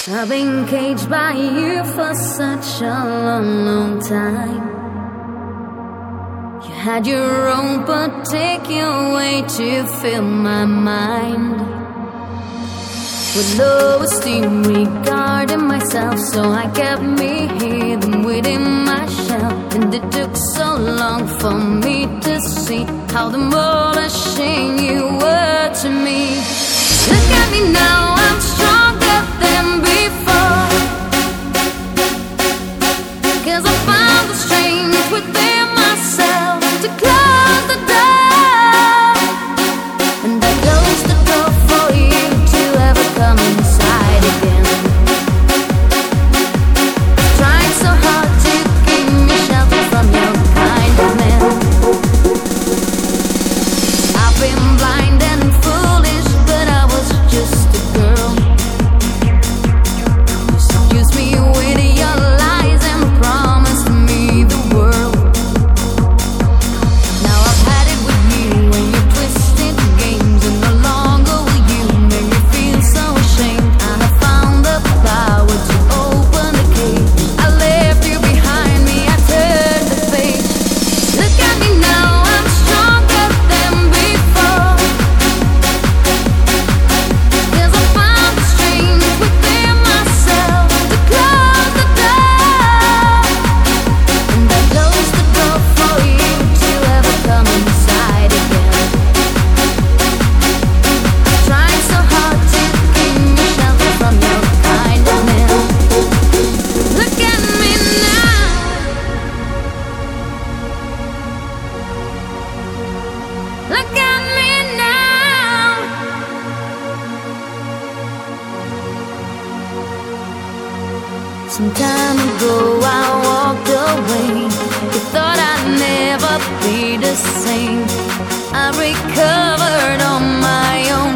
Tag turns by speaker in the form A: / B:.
A: I've been caged by you for such a long, long time. You had your own particular way to fill my mind with low esteem regarding myself, so I kept me hidden within my shell. And it took so long for me to see how demolishing you were to me. Look at me now, I'm stronger than before, 'cause I found the strength within myself to close the door. And I closed the door for you to ever come inside again. Trying so hard to keep me sheltered from your kind of man. I've been blind and foolish, but I was just a girl. You seduced me with your lies and promised me the world. Now I've had it with you and your twisted games, and no longer will you make me feel so ashamed. I have found the power to open the cage. I left you behind me, I turned the page. Look at me now, I'm stronger than before, 'cause I found the strength within myself to close the door. And I closed the door for you to ever come inside again. Trying so hard to keep me sheltered from your kind of man. Look at me now. Look at me now. Some time ago I walked away. You thought I'd never be the same. I recovered on my own.